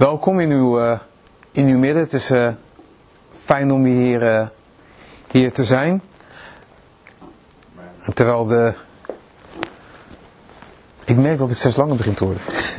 Welkom in uw midden. Het is fijn om hier te zijn. Terwijl ik merk dat ik steeds langer begin te worden.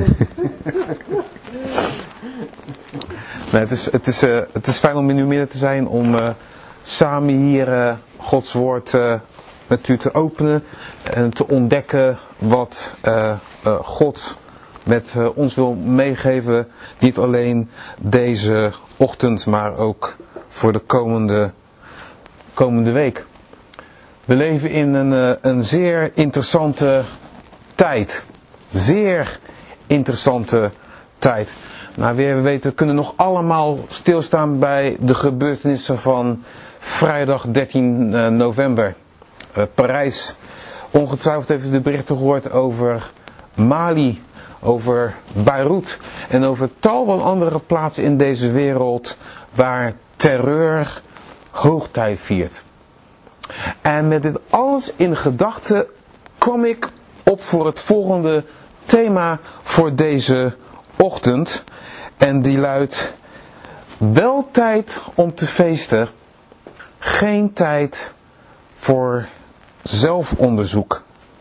Nee, het is fijn om in uw midden te zijn. Om samen hier Gods woord met u te openen. En te ontdekken wat God met ons wil meegeven. Niet alleen deze ochtend, maar ook voor de komende week. We leven in een zeer interessante tijd. Zeer interessante tijd. Nou, we weten, we kunnen nog allemaal stilstaan bij de gebeurtenissen van vrijdag 13 november. Parijs. Ongetwijfeld heeft u de berichten gehoord over Mali, over Beirut en over tal van andere plaatsen in deze wereld waar terreur hoogtij viert. En met dit alles in gedachten kwam ik op voor het volgende thema voor deze ochtend. En die luidt: wel tijd om te feesten, geen tijd voor zelfonderzoek.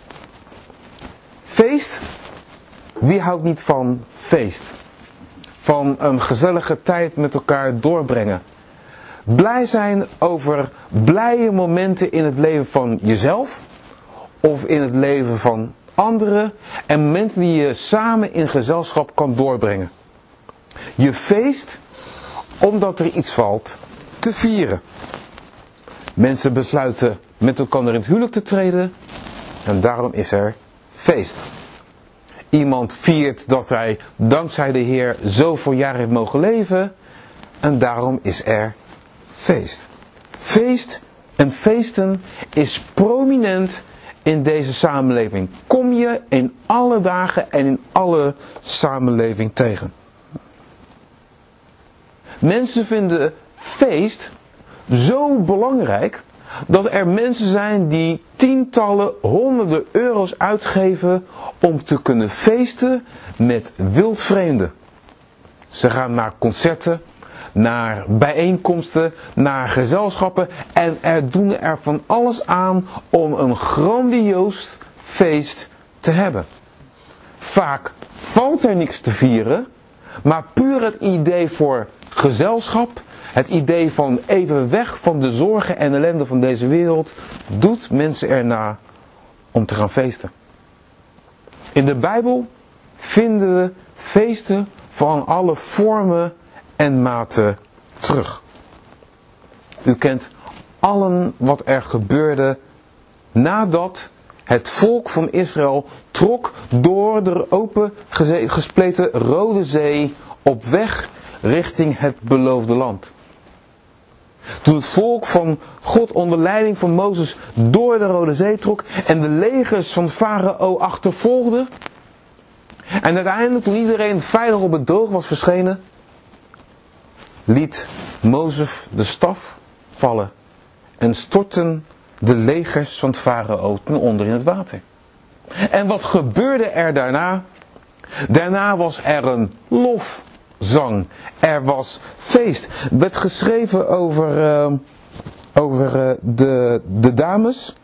Feest? Wie houdt niet van feest? Van een gezellige tijd met elkaar doorbrengen. Blij zijn over blije momenten in het leven van jezelf of in het leven van anderen en momenten die je samen in gezelschap kan doorbrengen. Je feest omdat er iets valt te vieren. Mensen besluiten met elkaar in het huwelijk te treden en daarom is er feest. Iemand viert dat hij dankzij de Heer zoveel jaren heeft mogen leven en daarom is er feest. Feest en feesten is prominent in deze samenleving. Kom je in alle dagen en in alle samenleving tegen. Mensen vinden feest zo belangrijk dat er mensen zijn die tientallen, honderden euro's uitgeven om te kunnen feesten met wildvreemden. Ze gaan naar concerten, naar bijeenkomsten, naar gezelschappen en doen er van alles aan om een grandioos feest te hebben. Vaak valt er niks te vieren, maar puur het idee voor gezelschap, het idee van even weg van de zorgen en ellende van deze wereld, doet mensen erna om te gaan feesten. In de Bijbel vinden we feesten van alle vormen en maten terug. U kent allen wat er gebeurde nadat het volk van Israël trok door de open gespleten Rode Zee op weg richting het beloofde land. Toen het volk van God onder leiding van Mozes door de Rode Zee trok en de legers van Farao achtervolgden. En uiteindelijk toen iedereen veilig op het droog was verschenen, liet Mozes de staf vallen en stortten de legers van het Farao ten onder in het water. En wat gebeurde er daarna? Daarna was er een lofzang. Er was feest. Er werd geschreven over de dames.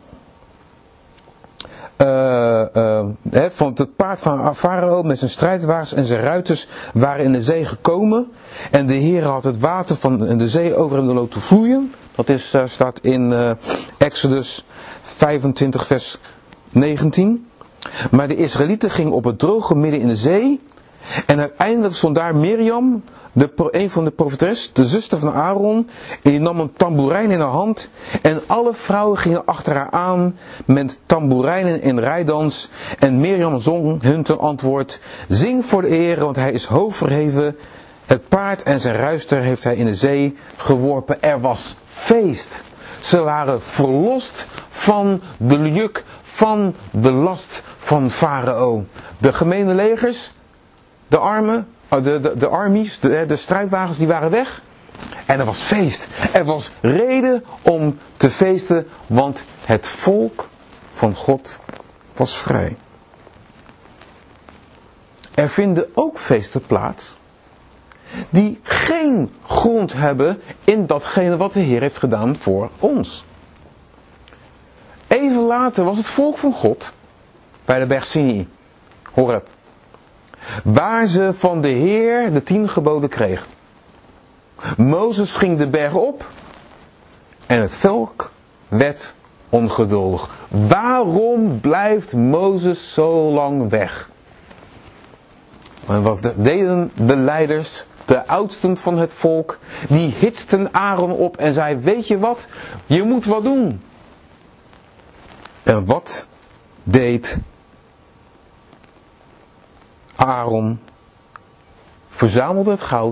Van het paard van Farao met zijn strijdwagens en zijn ruiters waren in de zee gekomen. En de Heer had het water van de zee over hem laten vloeien. Dat staat in Exodus 25 vers 19. Maar de Israëlieten gingen op het droge midden in de zee. En uiteindelijk stond daar Mirjam, een van de profeteres, de zuster van Aaron. En die nam een tamboerijn in haar hand. En alle vrouwen gingen achter haar aan met tamboerijnen en rijdans. En Mirjam zong hun ten antwoord: zing voor de Heer, want hij is hoog verheven. Het paard en zijn ruiter heeft hij in de zee geworpen. Er was feest. Ze waren verlost van de juk, van de last van Farao. De gemene legers, de armen, de armies, de strijdwagens, die waren weg. En er was feest. Er was reden om te feesten, want het volk van God was vrij. Er vinden ook feesten plaats die geen grond hebben in datgene wat de Heer heeft gedaan voor ons. Even later was het volk van God bij de berg Sinai, Horeb, waar ze van de Heer de 10 geboden kregen. Mozes ging de berg op en het volk werd ongeduldig. Waarom blijft Mozes zo lang weg? En wat deden de leiders, de oudsten van het volk? Die hitsten Aaron op en zei, weet je wat? Je moet wat doen. En wat deed Aaron? Verzamelde het goud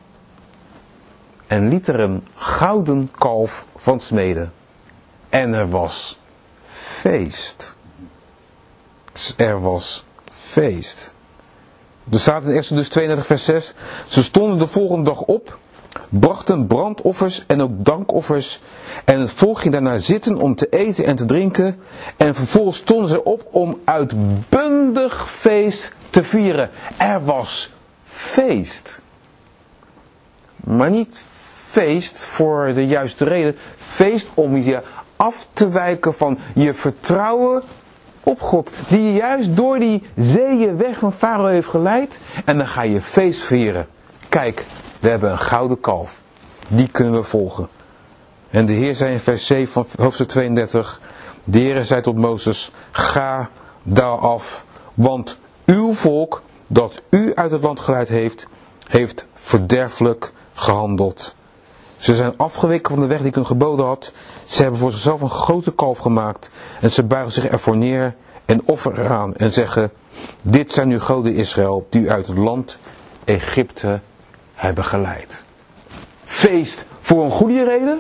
en liet er een gouden kalf van smeden. En er was feest. Er was feest. Er staat in Exodus 32 vers 6. Ze stonden de volgende dag op, brachten brandoffers en ook dankoffers. En het volk ging daarna zitten om te eten en te drinken. En vervolgens stonden ze op om uitbundig feest te vieren. Er was feest. Maar niet feest voor de juiste reden. Feest om je af te wijken van je vertrouwen op God. Die je juist door die zeeën weg van Farao heeft geleid. En dan ga je feest vieren. Kijk, we hebben een gouden kalf. Die kunnen we volgen. En de Heer zei in vers 7 van hoofdstuk 32. De Heer zei tot Mozes. Ga daar af. Want uw volk dat u uit het land geleid heeft verderfelijk gehandeld. Ze zijn afgeweken van de weg die ik hun geboden had. Ze hebben voor zichzelf een grote kalf gemaakt. En ze buigen zich ervoor neer en offeren eraan. En zeggen, dit zijn uw goden Israël, die u uit het land Egypte hebben geleid. Feest voor een goede reden.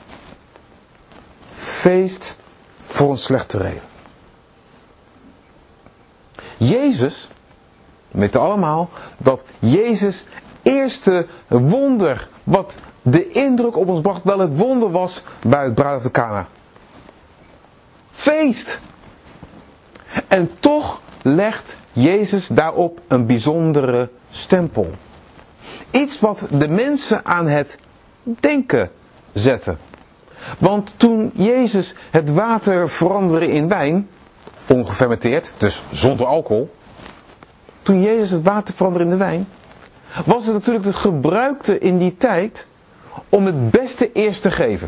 Feest voor een slechte reden. Jezus, we weten allemaal, dat Jezus eerste wonder wat de indruk op ons bracht, wel het wonder was bij het bruiloft te Kana. Feest! En toch legt Jezus daarop een bijzondere stempel. Iets wat de mensen aan het denken zette. Want toen Jezus het water veranderde in wijn, ongefermenteerd, dus zonder alcohol. Toen Jezus het water veranderde in de wijn, was het natuurlijk het gebruikte in die tijd om het beste eerst te geven.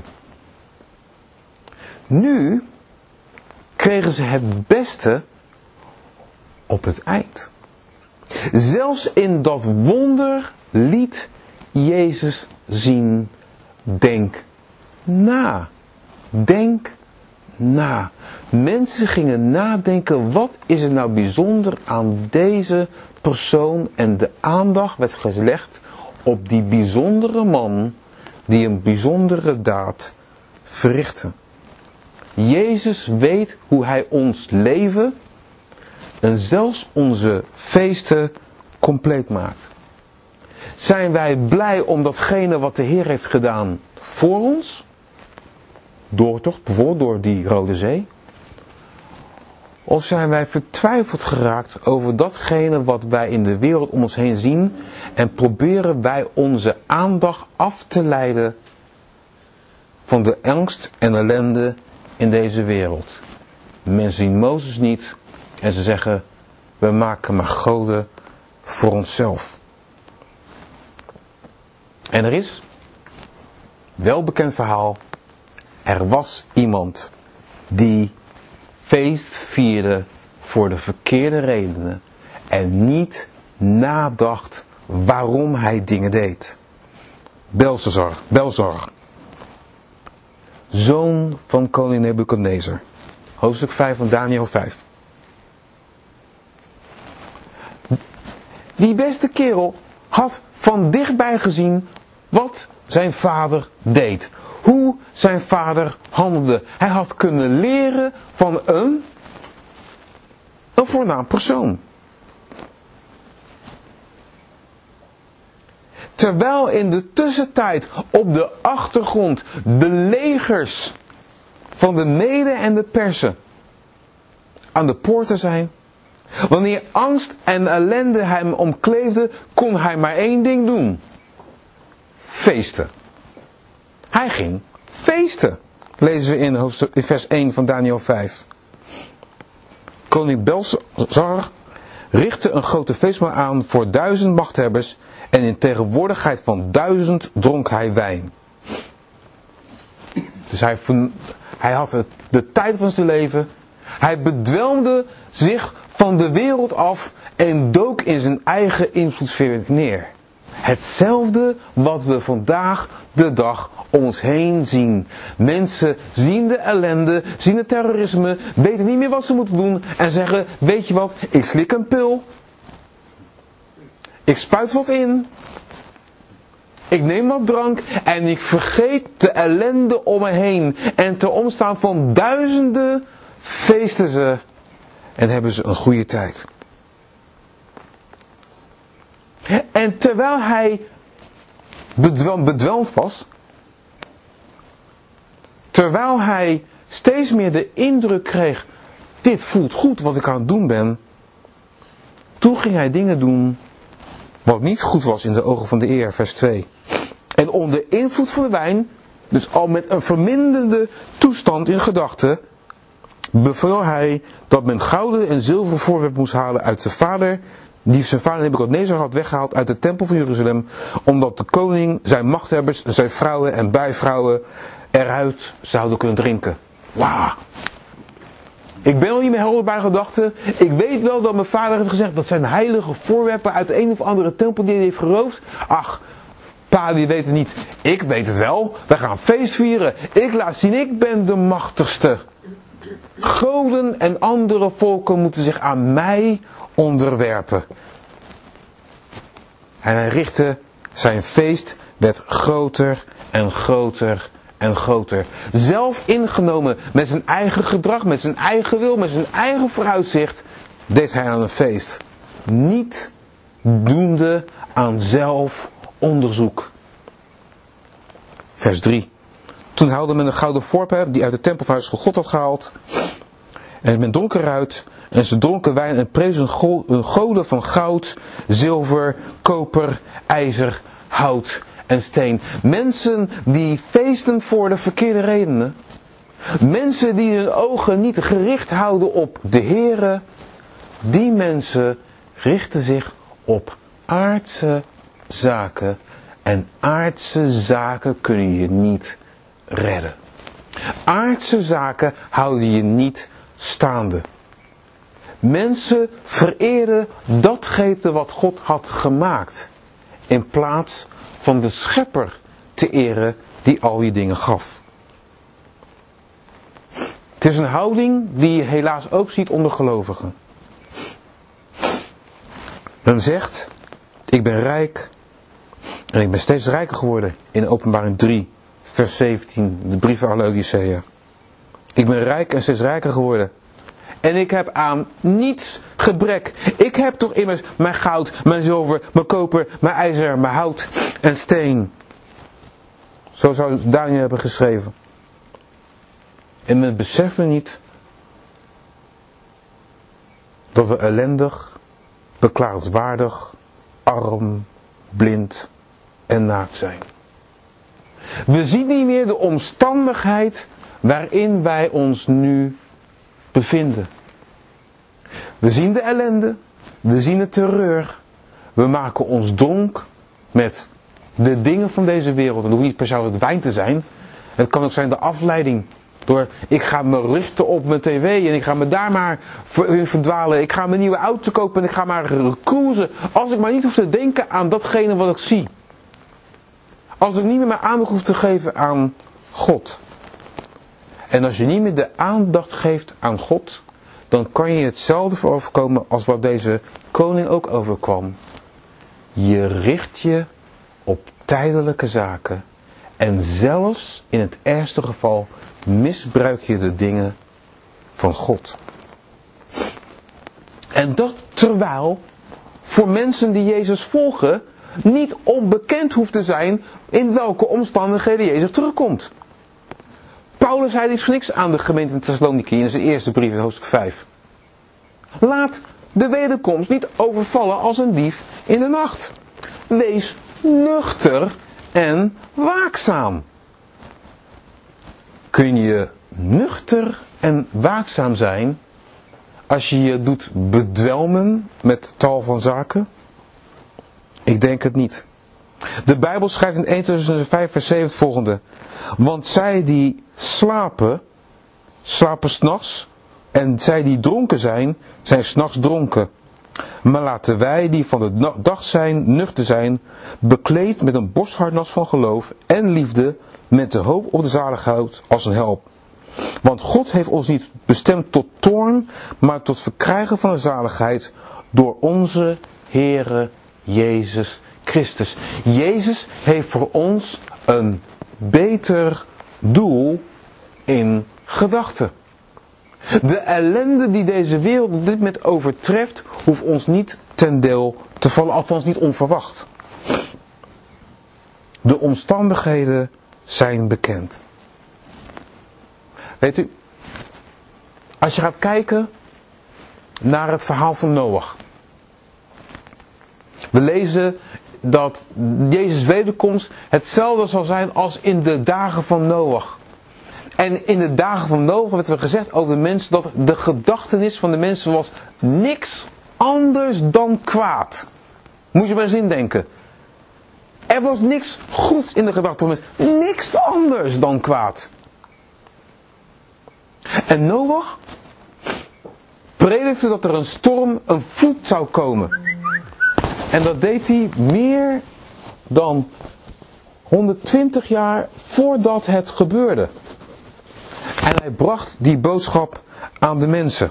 Nu kregen ze het beste op het eind. Zelfs in dat wonder liet Jezus zien, denk na. Denk na. Mensen gingen nadenken, wat is er nou bijzonder aan deze persoon? En de aandacht werd gelegd op die bijzondere man die een bijzondere daad verrichtte. Jezus weet hoe hij ons leven en zelfs onze feesten compleet maakt. Zijn wij blij om datgene wat de Heer heeft gedaan voor ons? Bijvoorbeeld door die Rode Zee? Of zijn wij vertwijfeld geraakt over datgene wat wij in de wereld om ons heen zien en proberen wij onze aandacht af te leiden van de angst en ellende in deze wereld? Mensen zien Mozes niet en ze zeggen, we maken maar goden voor onszelf. En er is, welbekend verhaal, er was iemand die feest vierde voor de verkeerde redenen en niet nadacht waarom hij dingen deed. Belzar, zoon van koning Nebukadnezar. Hoofdstuk 5 van Daniel 5. Die beste kerel had van dichtbij gezien wat zijn vader deed. Hoe zijn vader handelde. Hij had kunnen leren van een voornaam persoon. Terwijl in de tussentijd op de achtergrond de legers van de Meden en de Persen aan de poorten zijn. Wanneer angst en ellende hem omkleefde, kon hij maar één ding doen. feesten. Hij ging feesten. Lezen we in vers 1 van Daniël 5. Koning Belshazzar richtte een grote feestmaal aan voor 1000 machthebbers en in tegenwoordigheid van 1000 dronk hij wijn. Dus hij had de tijd van zijn leven. Hij bedwelmde zich van de wereld af en dook in zijn eigen invloedssfeer neer. Hetzelfde wat we vandaag de dag om ons heen zien. Mensen zien de ellende, zien het terrorisme, weten niet meer wat ze moeten doen en zeggen, weet je wat, ik slik een pil. Ik spuit wat in. Ik neem wat drank en ik vergeet de ellende om me heen. En ter omstaan van duizenden feesten ze en hebben ze een goede tijd. En terwijl hij bedwelmd was, terwijl hij steeds meer de indruk kreeg, dit voelt goed wat ik aan het doen ben, toen ging hij dingen doen wat niet goed was in de ogen van de Heer, vers 2. En onder invloed van de wijn, dus al met een verminderde toestand in gedachten, beval hij dat men gouden en zilveren voorwerpen moest halen uit zijn vader, die zijn vader Nebukadnezar had weggehaald uit de tempel van Jeruzalem, omdat de koning, zijn machthebbers, zijn vrouwen en bijvrouwen eruit zouden kunnen drinken. Wauw! Ik ben al niet meer helder bij gedachten. Ik weet wel dat mijn vader heeft gezegd dat zijn heilige voorwerpen uit een of andere tempel die hij heeft geroofd. Ach, pa die weet het niet. Ik weet het wel. Wij gaan feest vieren. Ik laat zien, ik ben de machtigste. Goden en andere volken moeten zich aan mij onderwerpen. En hij richtte zijn feest, werd groter en groter en groter. Zelf ingenomen met zijn eigen gedrag, met zijn eigen wil, met zijn eigen vooruitzicht, deed hij aan een feest. Niet doende aan zelfonderzoek. Vers 3. Toen haalde men een gouden voorwerp die uit de tempel van huis van God had gehaald. En men dronk eruit. En ze dronken wijn en prezen hun goden van goud, zilver, koper, ijzer, hout en steen. Mensen die feesten voor de verkeerde redenen. Mensen die hun ogen niet gericht houden op de Heere. Die mensen richten zich op aardse zaken. En aardse zaken kunnen je niet redden. Aardse zaken houden je niet staande. Mensen vereerden datgene wat God had gemaakt, in plaats van de schepper te eren die al die dingen gaf. Het is een houding die je helaas ook ziet onder gelovigen. Men zegt, ik ben rijk en ik ben steeds rijker geworden in Openbaring 3, vers 17, de brief aan Laodicea. Ik ben rijk en steeds rijker geworden. En ik heb aan niets gebrek. Ik heb toch immers mijn goud, mijn zilver, mijn koper, mijn ijzer, mijn hout en steen. Zo zou Daniël hebben geschreven. En men beseffen niet dat we ellendig, beklagenswaardig, arm, blind en naakt zijn. We zien niet meer de omstandigheid waarin wij ons nu bevinden. We zien de ellende, we zien het terreur, we maken ons dronk met de dingen van deze wereld. En dat hoeft niet per se het wijn te zijn. Het kan ook zijn de afleiding. Door, ik ga me richten op mijn tv en ik ga me daar maar in verdwalen. Ik ga mijn nieuwe auto kopen en ik ga maar cruisen. Als ik maar niet hoef te denken aan datgene wat ik zie. Als ik niet meer mijn aandacht hoef te geven aan God. En als je niet meer de aandacht geeft aan God, dan kan je hetzelfde overkomen als wat deze koning ook overkwam. Je richt je op tijdelijke zaken en zelfs in het ergste geval misbruik je de dingen van God. En dat terwijl voor mensen die Jezus volgen niet onbekend hoeft te zijn in welke omstandigheden Jezus terugkomt. Paulus zei iets voor niks aan de gemeente in Thessaloniki in zijn eerste brief in hoofdstuk 5. Laat de wederkomst niet overvallen als een dief in de nacht. Wees nuchter en waakzaam. Kun je nuchter en waakzaam zijn als je je doet bedwelmen met tal van zaken? Ik denk het niet. De Bijbel schrijft in 1 Thessalonicenzen 5 vers 7 het volgende. Want zij die slapen, slapen 's nachts. En zij die dronken zijn, zijn 's nachts dronken. Maar laten wij die van de dag zijn, nuchter zijn, bekleed met een borstharnas van geloof en liefde, met de hoop op de zaligheid als een help. Want God heeft ons niet bestemd tot toorn, maar tot verkrijgen van de zaligheid door onze Heere Jezus Christus. Jezus heeft voor ons een beter doel in gedachten. De ellende die deze wereld op dit moment overtreft, hoeft ons niet ten deel te vallen, althans niet onverwacht. De omstandigheden zijn bekend. Weet u, als je gaat kijken naar het verhaal van Noach. We lezen dat Jezus' wederkomst hetzelfde zal zijn als in de dagen van Noach. En in de dagen van Noach werd er gezegd over de mensen dat de gedachtenis van de mensen was niks anders dan kwaad. Moet je maar eens indenken. Er was niks goeds in de gedachten van de mensen. Niks anders dan kwaad. En Noach predikte dat er een storm, een vloed zou komen. En dat deed hij meer dan 120 jaar voordat het gebeurde. En hij bracht die boodschap aan de mensen.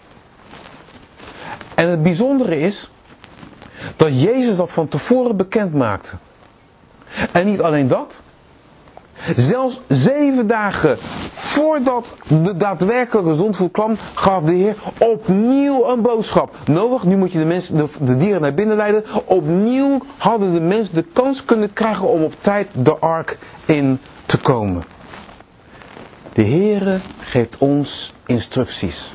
En het bijzondere is dat Jezus dat van tevoren bekend maakte. En niet alleen dat. Zelfs 7 dagen voordat de daadwerkelijke zondvloed kwam, gaf de Heer opnieuw een boodschap. Noach, nu moet je de dieren naar binnen leiden. Opnieuw hadden de mensen de kans kunnen krijgen om op tijd de ark in te komen. De Heere geeft ons instructies.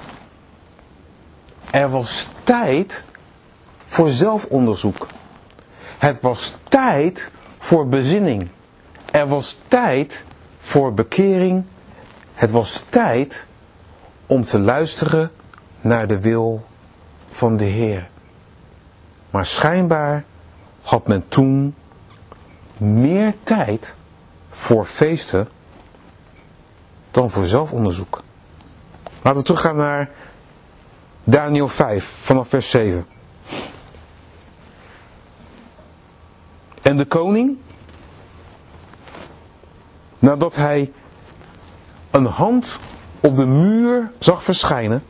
Er was tijd voor zelfonderzoek. Het was tijd voor bezinning. Er was tijd voor bekering. Het was tijd om te luisteren naar de wil van de Heer. Maar schijnbaar had men toen meer tijd voor feesten dan voor zelfonderzoek. Laten we teruggaan naar Daniël 5 vanaf vers 7. En de koning, nadat hij een hand op de muur zag verschijnen,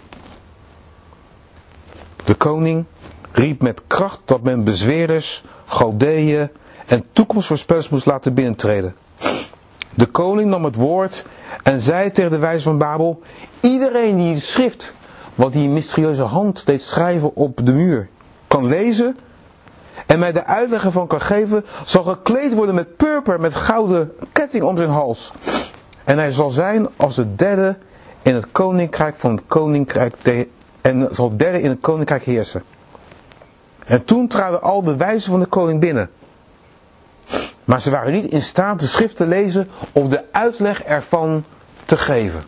de koning riep met kracht dat men bezweerders, Galdeeën en toekomstvoorspellers moest laten binnentreden. De koning nam het woord en zei tegen de wijzen van Babel: iedereen die het schrift, wat die mysterieuze hand deed schrijven op de muur, kan lezen en mij de uitleg ervan kan geven, zal gekleed worden met purper met gouden ketting om zijn hals. En hij zal zijn als de derde in het koninkrijk van het koninkrijk en zal derde in het koninkrijk heersen. En toen traden al de wijzen van de koning binnen. Maar ze waren niet in staat de schrift te lezen of de uitleg ervan te geven.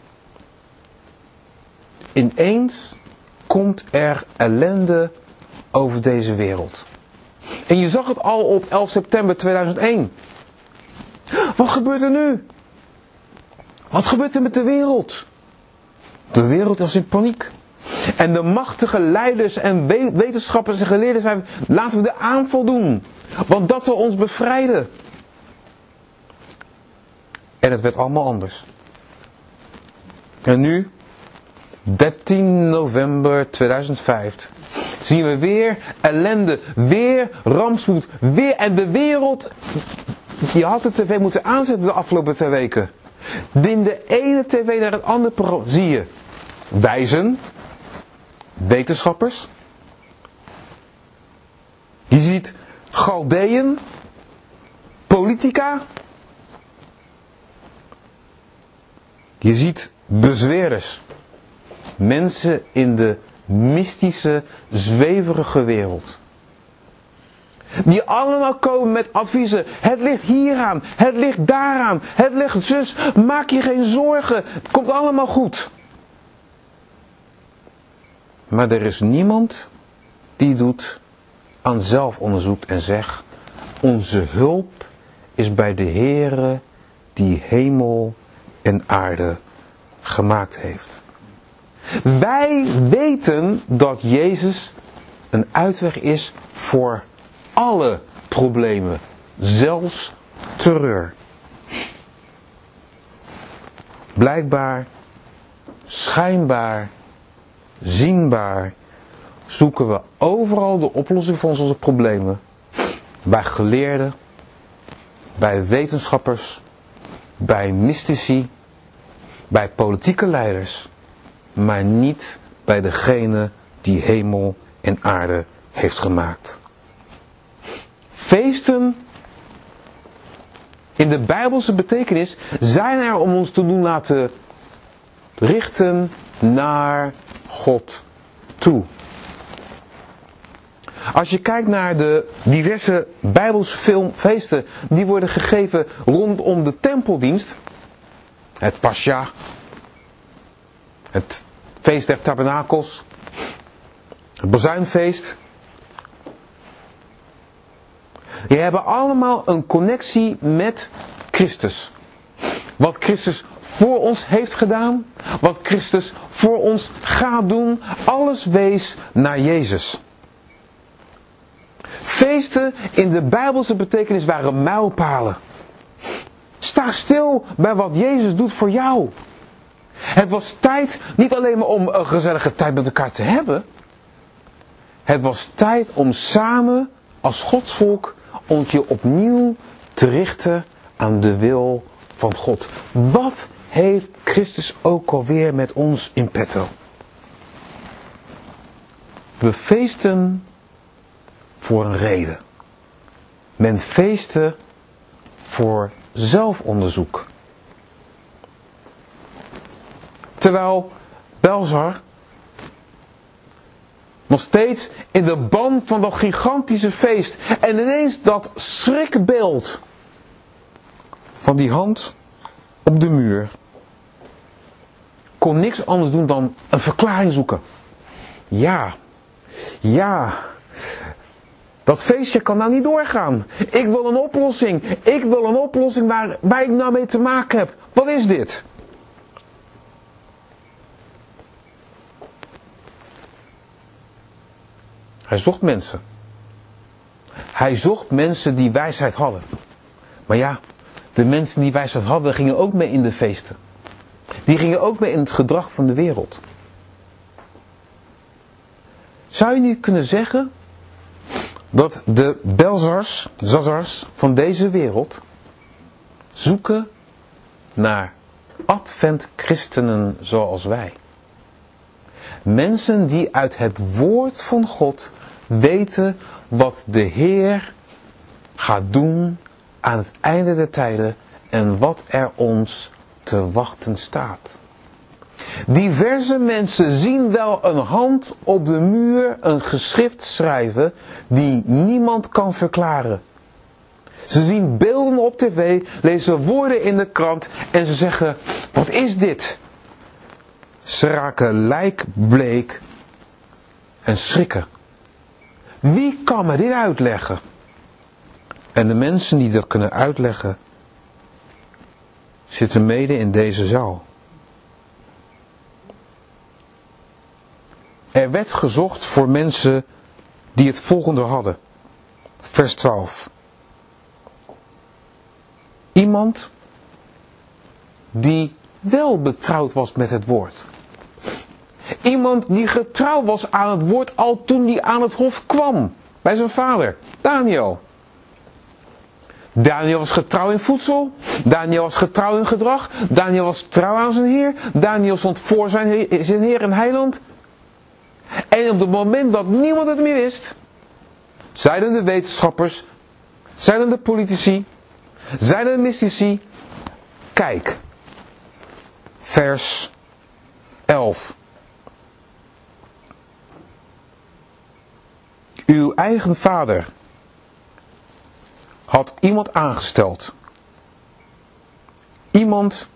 Ineens komt er ellende over deze wereld. En je zag het al op 11 september 2001. Wat gebeurt er nu? Wat gebeurt er met de wereld? De wereld is in paniek. En de machtige leiders en wetenschappers en geleerden zijn: laten we de aanval doen. Want dat zal ons bevrijden. En het werd allemaal anders. En nu, 13 november 2005, zien we weer ellende, weer rampspoed, weer. En de wereld, je had de tv moeten aanzetten de afgelopen 2 weken. In de ene tv naar het andere programma zie je wijzen, wetenschappers. Je ziet Galdeeën, politica. Je ziet bezweerders. Mensen in de mystische, zweverige wereld. Die allemaal komen met adviezen. Het ligt hieraan, het ligt daaraan, het ligt zus. Maak je geen zorgen, het komt allemaal goed. Maar er is niemand die doet aan zelfonderzoek en zegt: onze hulp is bij de Heere die hemel en aarde gemaakt heeft. Wij weten dat Jezus een uitweg is voor alle problemen, zelfs terreur. Blijkbaar, schijnbaar, zienbaar zoeken we overal de oplossing voor onze problemen. Bij geleerden, bij wetenschappers, bij mystici, bij politieke leiders, maar niet bij degene die hemel en aarde heeft gemaakt. Feesten in de Bijbelse betekenis zijn er om ons te doen laten richten naar God toe. Als je kijkt naar de diverse Bijbelse feesten die worden gegeven rondom de tempeldienst, het Pascha, het feest der tabernakels, het bazuinfeest, die hebben allemaal een connectie met Christus. Wat Christus voor ons heeft gedaan, wat Christus voor ons gaat doen, alles wees naar Jezus. Feesten in de Bijbelse betekenis waren mijlpalen. Sta stil bij wat Jezus doet voor jou. Het was tijd niet alleen maar om een gezellige tijd met elkaar te hebben. Het was tijd om samen als Godsvolk ons je opnieuw te richten aan de wil van God. Wat heeft Christus ook alweer met ons in petto? We feesten voor een reden. Men feestte voor zelfonderzoek. Terwijl Belzar nog steeds in de ban van dat gigantische feest en ineens dat schrikbeeld van die hand op de muur kon niks anders doen dan een verklaring zoeken. Ja, dat feestje kan nou niet doorgaan. Ik wil een oplossing. Ik wil een oplossing waar ik nou mee te maken heb. Wat is dit? Hij zocht mensen. Hij zocht mensen die wijsheid hadden. Maar ja, de mensen die wijsheid hadden gingen ook mee in de feesten. Die gingen ook mee in het gedrag van de wereld. Zou je niet kunnen zeggen dat de Belzars van deze wereld zoeken naar adventchristenen zoals wij? Mensen die uit het woord van God weten wat de Heer gaat doen aan het einde der tijden en wat er ons te wachten staat. Diverse mensen zien wel een hand op de muur een geschrift schrijven die niemand kan verklaren. Ze zien beelden op tv, lezen woorden in de krant en ze zeggen: wat is dit? Ze raken lijkbleek en schrikken. Wie kan me dit uitleggen? En de mensen die dat kunnen uitleggen zitten mede in deze zaal. Er werd gezocht voor mensen die het volgende hadden. Vers 12. Iemand die wel betrouwd was met het woord. Iemand die getrouw was aan het woord al toen hij aan het hof kwam. Bij zijn vader, Daniel. Daniel was getrouw in voedsel. Daniel was getrouw in gedrag. Daniel was trouw aan zijn Heer. Daniel stond voor zijn Heer en Heiland. En op het moment dat niemand het meer wist, zeiden de wetenschappers, zeiden de politici, zeiden de mystici: kijk, vers 11. Uw eigen vader had iemand aangesteld. Iemand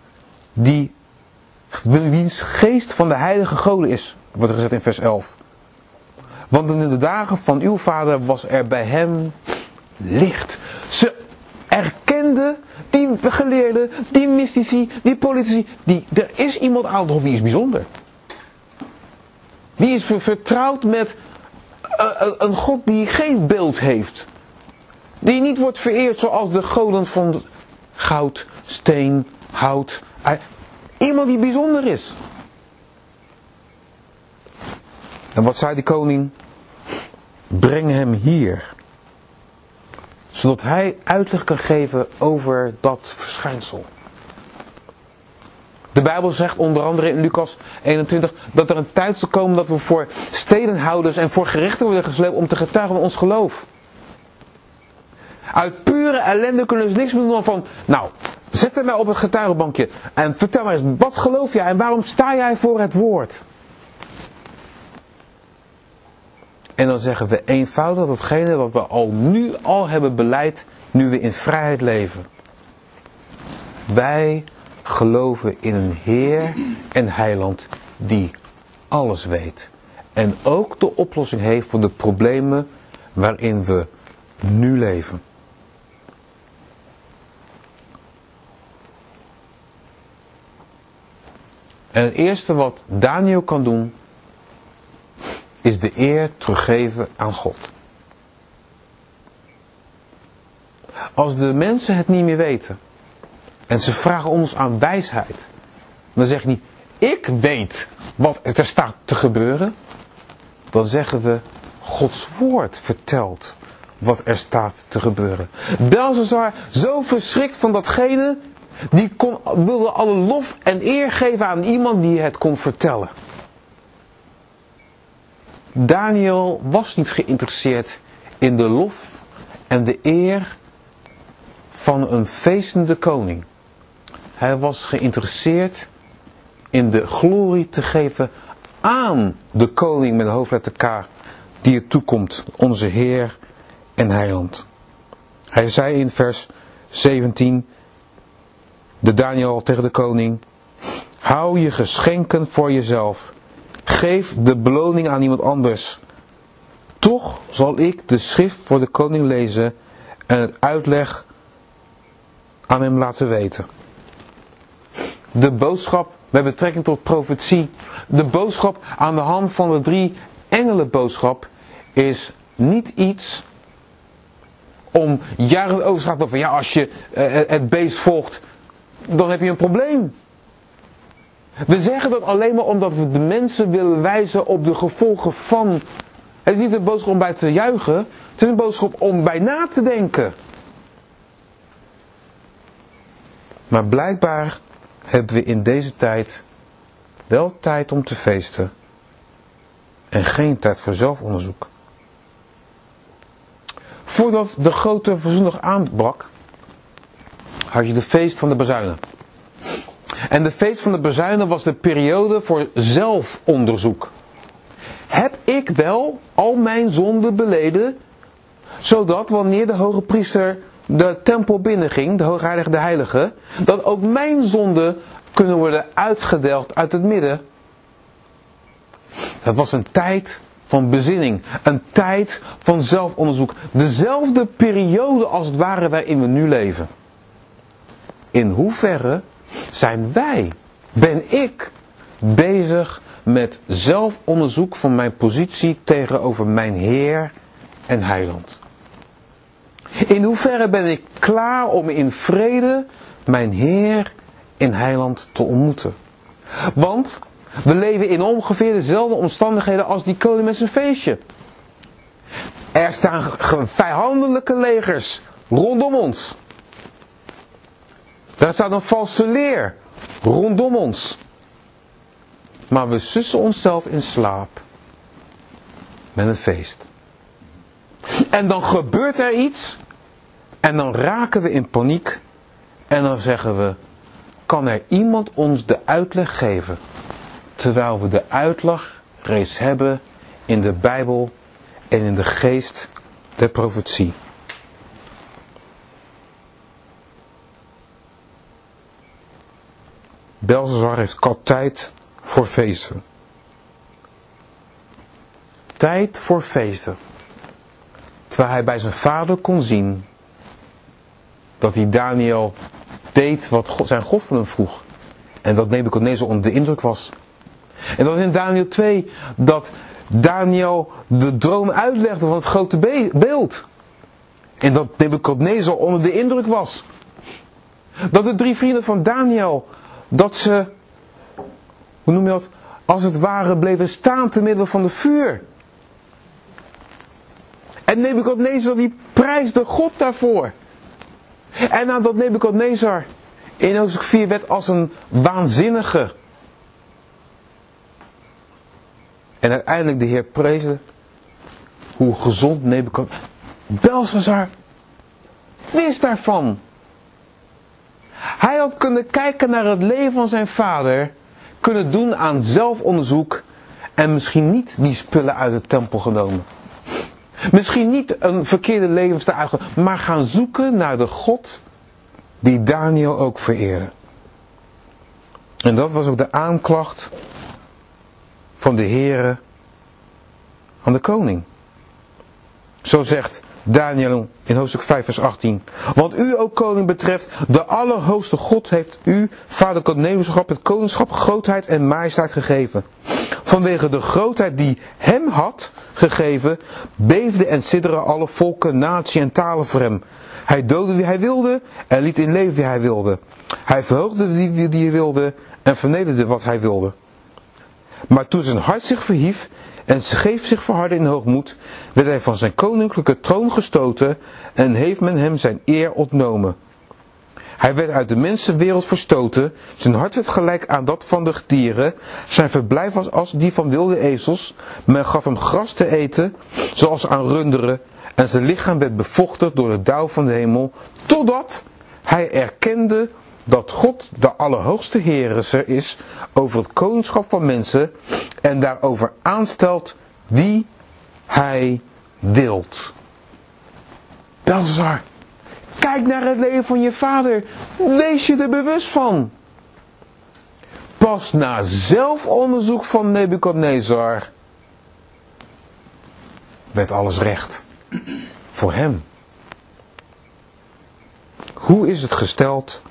wiens geest van de heilige goden is, wordt er gezet in vers 11. Want in de dagen van uw vader was er bij hem licht. Ze erkenden, die geleerden, die mystici, die politici, er is iemand aan of wie is bijzonder. Wie is vertrouwd met een God die geen beeld heeft. Die niet wordt vereerd zoals de goden van goud, steen, hout. Iemand die bijzonder is. En wat zei die koning? Breng hem hier. Zodat hij uitleg kan geven over dat verschijnsel. De Bijbel zegt onder andere in Lucas 21 dat er een tijd zal komen dat we voor stedenhouders en voor gerechten worden gesleept om te getuigen van ons geloof. Uit pure ellende kunnen ze niks meer doen dan van, nou, zet hem maar op het getuigenbankje en vertel maar eens, wat geloof jij en waarom sta jij voor het woord? En dan zeggen we eenvoudig datgene wat we nu al hebben beleid, nu we in vrijheid leven. Wij geloven in een Heer en Heiland die alles weet. En ook de oplossing heeft voor de problemen waarin we nu leven. En het eerste wat Daniel kan doen, is de eer teruggeven aan God. Als de mensen het niet meer weten, en ze vragen ons aan wijsheid, dan zeg je niet, ik weet wat er staat te gebeuren. Dan zeggen we, Gods woord vertelt wat er staat te gebeuren. Belshazzar, zo verschrikt van datgene, wilde alle lof en eer geven aan iemand die het kon vertellen. Daniel was niet geïnteresseerd in de lof en de eer van een feestende koning. Hij was geïnteresseerd in de glorie te geven aan de koning met de hoofdletter K, die er toekomt, onze Heer en Heiland. Hij zei in vers 17, de Daniel tegen de koning, hou je geschenken voor jezelf. Geef de beloning aan iemand anders. Toch zal ik de schrift voor de koning lezen en het uitleg aan hem laten weten. De boodschap met betrekking tot profetie, de boodschap aan de hand van de 3 engelenboodschap is niet iets om jaren over te gaan van ja, als je het beest volgt, dan heb je een probleem. We zeggen dat alleen maar omdat we de mensen willen wijzen op de gevolgen van. Het is niet een boodschap om bij te juichen. Het is een boodschap om bij na te denken. Maar blijkbaar hebben we in deze tijd wel tijd om te feesten. En geen tijd voor zelfonderzoek. Voordat de grote verzoendag aanbrak, had je de feest van de bazuinen. En de feest van de bazuinen was de periode voor zelfonderzoek. Heb ik wel al mijn zonden beleden, zodat wanneer de hoge priester de tempel binnenging, de hoogheilige, de heilige, dat ook mijn zonden kunnen worden uitgedelgd uit het midden. Dat was een tijd van bezinning, een tijd van zelfonderzoek. Dezelfde periode als het ware waarin we nu leven. In hoeverre ben ik bezig met zelfonderzoek van mijn positie tegenover mijn Heer en Heiland? In hoeverre ben ik klaar om in vrede mijn Heer en Heiland te ontmoeten? Want we leven in ongeveer dezelfde omstandigheden als die koning met zijn feestje. Er staan vijandelijke legers rondom ons. Daar staat een valse leer rondom ons. Maar we sussen onszelf in slaap met een feest. En dan gebeurt er iets. En dan raken we in paniek. En dan zeggen we, kan er iemand ons de uitleg geven? Terwijl we de uitleg reeds hebben in de Bijbel en in de geest der profetie. Belshazzar heeft tijd voor feesten. Tijd voor feesten. Terwijl hij bij zijn vader kon zien dat hij Daniel deed wat zijn God van hem vroeg. En dat Nebukadnezar onder de indruk was. En dat in Daniel 2 dat Daniel de droom uitlegde van het grote beeld. En dat Nebukadnezar onder de indruk was. Dat de 3 vrienden van Daniel, dat ze, hoe noem je dat, als het ware bleven staan te midden van de vuur. En Nebukadnezar die prijsde God daarvoor. En nadat Nebukadnezar in hoofdstuk 4 werd als een waanzinnige. En uiteindelijk de Heer preesde hoe gezond Nebukadnezar. Belshazzar wist daarvan. Hij had kunnen kijken naar het leven van zijn vader, kunnen doen aan zelfonderzoek en misschien niet die spullen uit de tempel genomen. Misschien niet een verkeerde levensstijl uitgenomen, maar gaan zoeken naar de God die Daniel ook vereerde. En dat was ook de aanklacht van de Heere aan de koning. Zo zegt Daniel in hoofdstuk 5 vers 18. Want u, o koning, betreft de Allerhoogste God heeft u, vader Nebukadnezar, het koningschap, grootheid en majesteit gegeven. Vanwege de grootheid die hem had gegeven, beefden en sidderden alle volken, natie en talen voor hem. Hij doodde wie hij wilde en liet in leven wie hij wilde. Hij verhoogde die hij wilde en vernederde wat hij wilde. Maar toen zijn hart zich verhief en zijn geest zich verhardde in hoogmoed, werd hij van zijn koninklijke troon gestoten en heeft men hem zijn eer ontnomen. Hij werd uit de mensenwereld verstoten, zijn hart werd gelijk aan dat van de dieren, zijn verblijf was als die van wilde ezels, men gaf hem gras te eten, zoals aan runderen, en zijn lichaam werd bevochtigd door de dauw van de hemel, totdat hij erkende dat God de Allerhoogste Heerser is over het koningschap van mensen en daarover aanstelt wie hij wilt. Belshazzar, kijk naar het leven van je vader. Wees je er bewust van. Pas na zelfonderzoek van Nebukadnezar werd alles recht. Voor hem. Hoe is het gesteld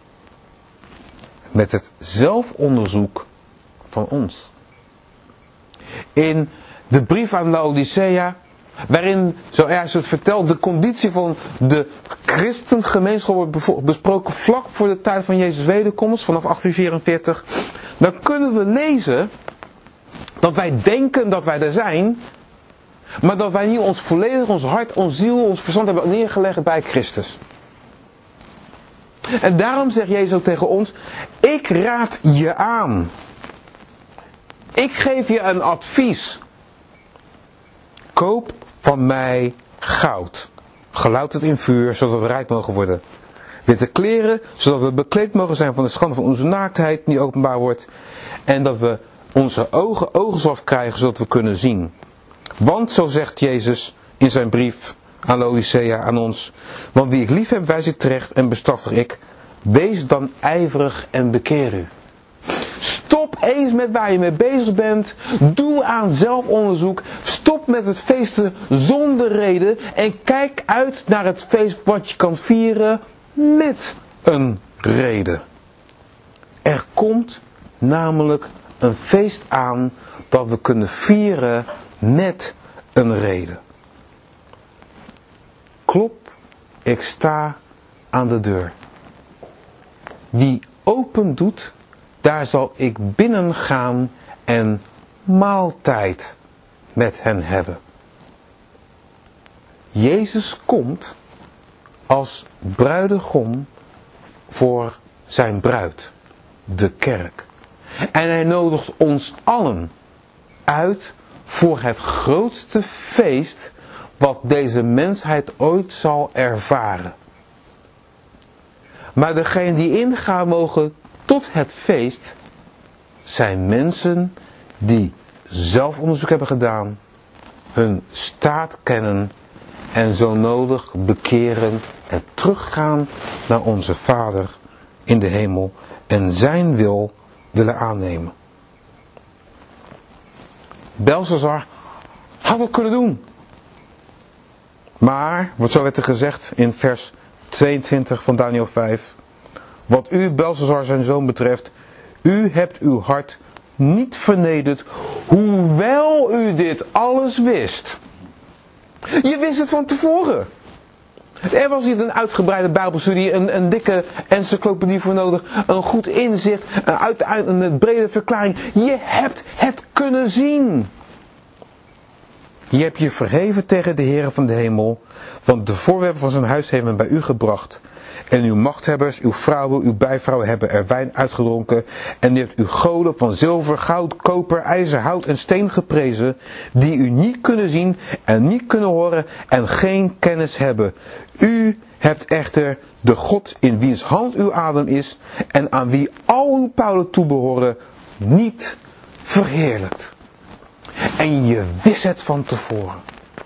met het zelfonderzoek van ons? In de brief aan Laodicea, waarin, zoals het vertelt, de conditie van de christengemeenschap wordt besproken vlak voor de tijd van Jezus' wederkomst, vanaf 1844, dan kunnen we lezen dat wij denken dat wij er zijn, maar dat wij niet ons hart, ons ziel, ons verstand hebben neergelegd bij Christus. En daarom zegt Jezus ook tegen ons, ik raad je aan. Ik geef je een advies. Koop van mij goud, gelouterd in vuur, zodat we rijk mogen worden. Witte kleren, zodat we bekleed mogen zijn van de schande van onze naaktheid die openbaar wordt. En dat we onze oogenzalf krijgen, zodat we kunnen zien. Want, zo zegt Jezus in zijn brief aan Laodicea, aan ons. Want wie ik lief heb, wijs ik terecht en bestraftig ik. Wees dan ijverig en bekeer u. Stop eens met waar je mee bezig bent. Doe aan zelfonderzoek. Stop met het feesten zonder reden. En kijk uit naar het feest wat je kan vieren met een reden. Er komt namelijk een feest aan dat we kunnen vieren met een reden. Klop, ik sta aan de deur. Wie open doet, daar zal ik binnen gaan en maaltijd met hen hebben. Jezus komt als bruidegom voor zijn bruid, de kerk. En hij nodigt ons allen uit voor het grootste feest wat deze mensheid ooit zal ervaren. Maar degenen die ingaan mogen tot het feest zijn mensen die zelfonderzoek hebben gedaan, hun staat kennen en zo nodig bekeren en teruggaan naar onze Vader in de hemel en zijn wil willen aannemen. Belshazzar had het kunnen doen. Maar, wat zo werd er gezegd in vers 22 van Daniel 5. Wat u, Belshazzar, zijn zoon betreft, u hebt uw hart niet vernederd, hoewel u dit alles wist. Je wist het van tevoren. Er was niet een uitgebreide bijbelstudie, een dikke encyclopedie voor nodig, een goed inzicht, een brede verklaring. Je hebt het kunnen zien. Je hebt je verheven tegen de Heere van de hemel, want de voorwerpen van zijn huis heeft men bij u gebracht. En uw machthebbers, uw vrouwen, uw bijvrouwen hebben er wijn uitgedronken. En u hebt uw goden van zilver, goud, koper, ijzer, hout en steen geprezen, die u niet kunnen zien en niet kunnen horen en geen kennis hebben. U hebt echter de God in wiens hand uw adem is en aan wie al uw pijlen toebehoren, niet verheerlijkt. En je wist het van tevoren.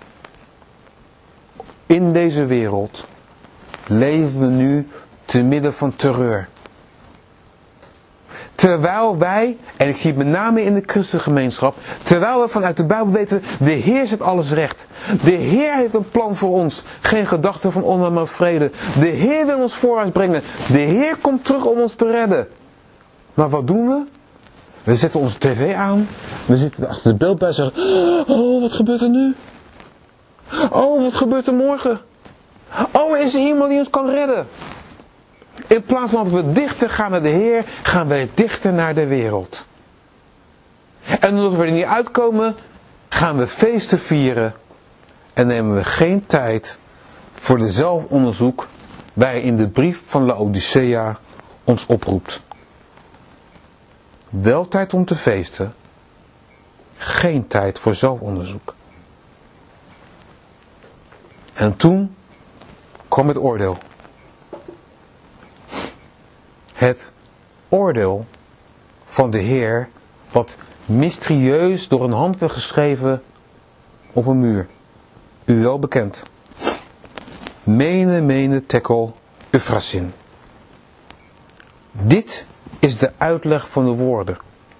In deze wereld leven we nu te midden van terreur. Terwijl wij, en ik zie het met name in de christengemeenschap, terwijl we vanuit de Bijbel weten, de Heer zet alles recht. De Heer heeft een plan voor ons. Geen gedachte van onheil, maar vrede. De Heer wil ons vooruit brengen. De Heer komt terug om ons te redden. Maar wat doen we? We zetten onze tv aan. We zitten achter de beeldbuis en zeggen, oh, wat gebeurt er nu? Oh, wat gebeurt er morgen? Oh, is er iemand die ons kan redden? In plaats van dat we dichter gaan naar de Heer, gaan wij dichter naar de wereld. En omdat we er niet uitkomen, gaan we feesten vieren. En nemen we geen tijd voor de zelfonderzoek waarin de brief van Laodicea ons oproept. Wel tijd om te feesten, geen tijd voor zelfonderzoek. En toen kwam het oordeel. Het oordeel van de Heer, wat mysterieus door een hand werd geschreven op een muur. U wel bekend. Mene tekel Euphrasin. Dit is de uitleg van de woorden.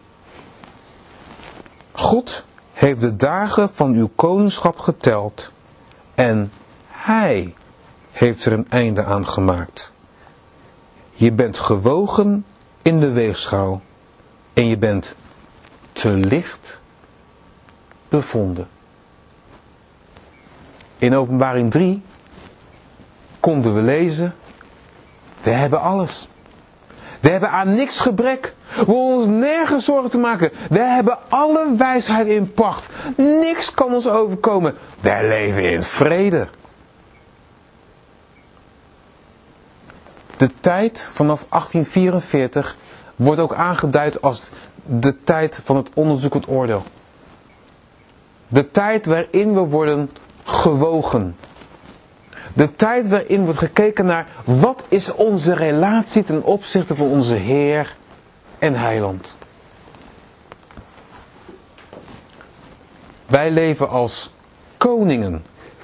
God heeft de dagen van uw koningschap geteld en Hij heeft er een einde aan gemaakt. Je bent gewogen in de weegschaal en je bent te licht bevonden. In Openbaring 3 konden we lezen, we hebben alles. We hebben aan niks gebrek. We hoeven ons nergens zorgen te maken. We hebben alle wijsheid in pacht. Niks kan ons overkomen. Wij leven in vrede. De tijd vanaf 1844 wordt ook aangeduid als de tijd van het onderzoekend oordeel. De tijd waarin we worden gewogen. De tijd waarin wordt gekeken naar wat is onze relatie ten opzichte van onze Heer en Heiland. Wij leven als koningen.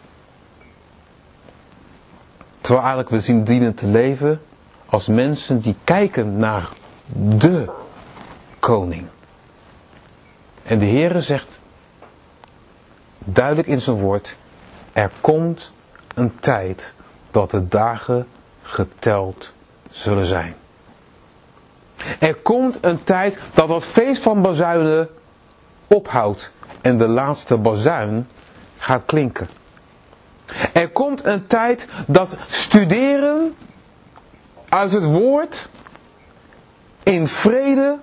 Terwijl eigenlijk we zien dienen te leven als mensen die kijken naar de koning. En de Heere zegt duidelijk in zijn woord, er komt een tijd dat de dagen geteld zullen zijn. Er komt een tijd dat het feest van bazuinen ophoudt en de laatste bazuin gaat klinken. Er komt een tijd dat studeren uit het woord in vrede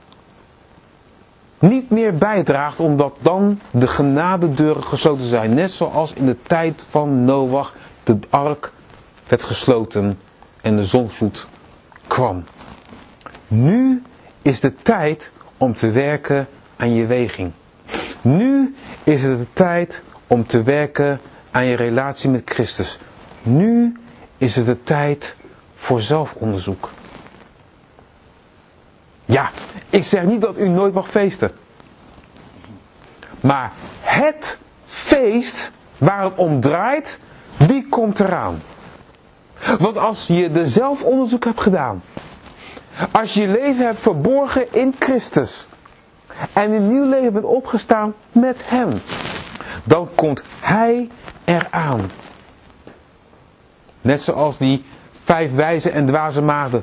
niet meer bijdraagt, omdat dan de genadedeuren gesloten zijn. Net zoals in de tijd van Noach de ark werd gesloten en de zondvloed kwam. Nu is de tijd om te werken aan je weging. Nu is het de tijd om te werken aan je relatie met Christus. Nu is het de tijd voor zelfonderzoek. Ja, ik zeg niet dat u nooit mag feesten. Maar het feest waar het om draait, die komt eraan. Want als je de zelfonderzoek hebt gedaan, Als je je leven hebt verborgen in Christus. En een nieuw leven bent opgestaan met hem. Dan komt hij eraan. Net zoals die 5 wijze en dwaze maagden.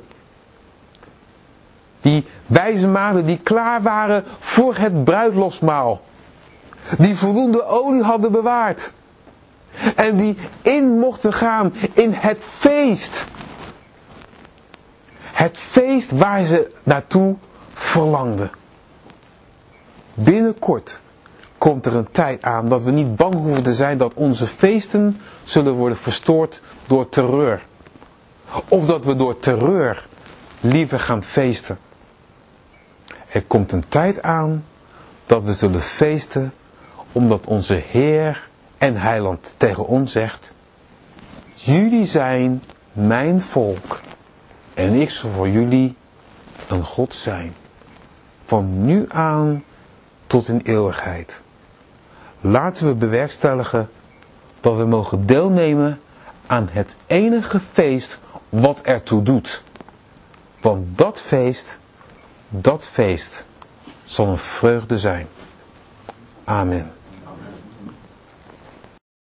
Die wijze maagden die klaar waren voor het bruiloftsmaal. Die voldoende olie hadden bewaard. En die in mochten gaan in het feest. Het feest waar ze naartoe verlangden. Binnenkort komt er een tijd aan dat we niet bang hoeven te zijn dat onze feesten zullen worden verstoord door terreur. Of dat we door terreur liever gaan feesten. Er komt een tijd aan dat we zullen feesten omdat onze Heer en Heiland tegen ons zegt: jullie zijn mijn volk en ik zal voor jullie een God zijn. Van nu aan tot in eeuwigheid. Laten we bewerkstelligen dat we mogen deelnemen aan het enige feest wat ertoe doet. Want dat feest zal een vreugde zijn. Amen.